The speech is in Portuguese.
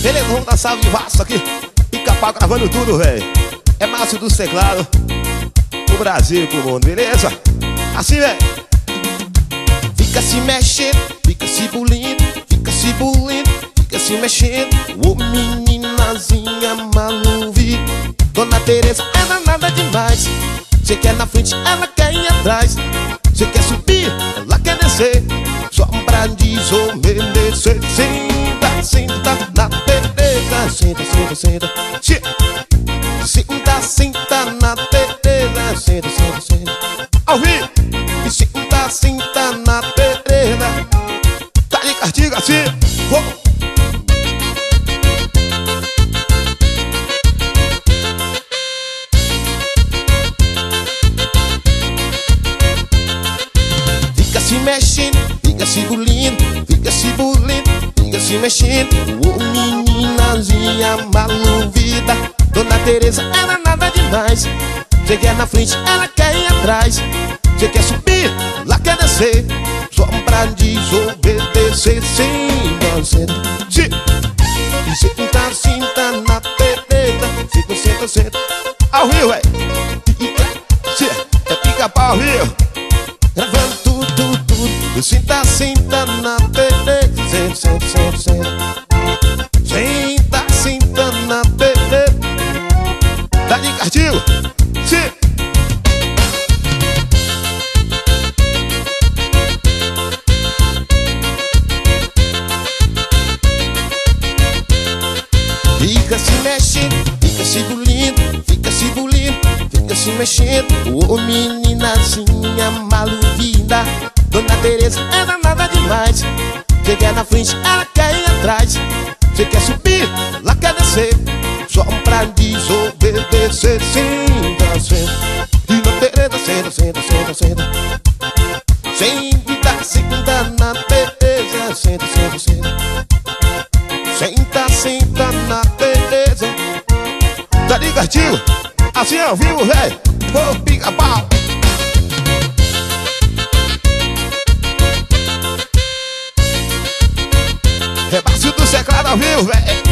Beleza, vamos dar salve de vasto aqui. Pica-pau gravando tudo, velho. É Márcio dos teclados, pro Brasil e pro mundo, beleza? Assim, velho. Fica se mexendo, fica se bulindo, fica se bulindo, fica se mexendo. Ô meninazinha maluvi. Dona Tereza é danada demais. Cê quer na frente, ela quer ir atrás. Cê quer subir, ela quer descer. Só pra desobedecer. Senta, senta na Tereza. Senta, senta, senta. Senta, senta na Tereza. Senta, senta, senta. Ao vivo. E senta, senta na Tereza. Tá de castigo assim. Fica se mexendo, fica se bulindo, fica se bulindo, fica se mexendo. Ô meninazinha maluvida. Dona Tereza era nada demais. Cê quer na frente, ela quer ir atrás. Cê quer subir, ela quer descer. Só pra desobedecer. Senta, senta. E senta, senta na Tereza. Senta, senta, senta. Ao Rio, véi. É pica-pau ao Rio. Gravando tudo, tudo. Senta, senta na Tereza. Senta, senta, senta, senta. Senta, senta na Tereza. Tá de castigo? Sim. Fica se mexendo, fica se bulindo, fica se bulindo, fica se mexendo. Ô meninazinha maluvida. Dona Tereza é danada demais. Cê quer na frente, ela quer ir atrás. Cê quer subir, ela quer descer. Só pra desobedecer. Senta, senta. E na Tereza, senta, senta, senta, senta. Senta, senta na Tereza. Senta, senta, senta. Senta, senta na Tereza. Tá de castigo? Assim ao vivo, velho. Ô pica-pau. É Márcio dos teclados ao vivo, velho.